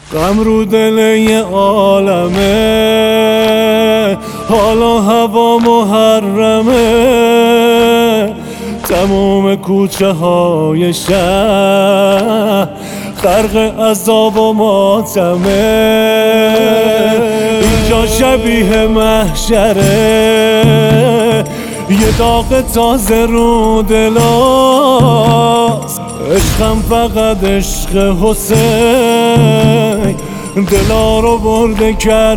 غم رو دل یه عالمه، حالا هوا محرمه. تموم کوچه های شهر غرق عذاب و ماتمه. اینجا شبیه محشره، یه داغ تازه رو دلاست. عشقم فقط عشق حسین، دلا رو برده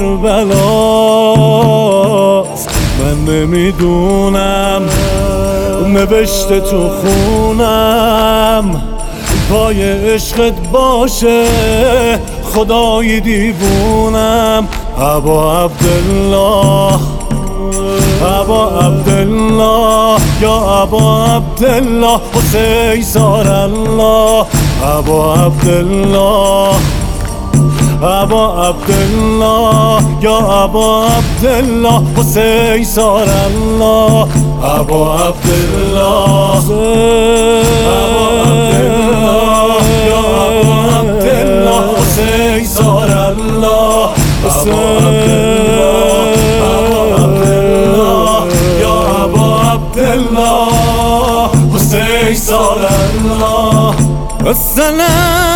کربلاست. من نمیدونم نوشته تو خونم پای عشقت باشه، خدای دیوونم. ابا عبدالله، ابا عبدالله، یا ابا عبدالله، حسین سار الله. ابا عبدالله، ابا عبدالله، یا ابا عبدالله، حسین سار الله. ابا عبدالله، ابا عبدالله، یا ابا عبدالله، حسین سار الله. ابا عبدالله، ابا عبدالله، یا ابا عبدالله، حسین سار الله. السلام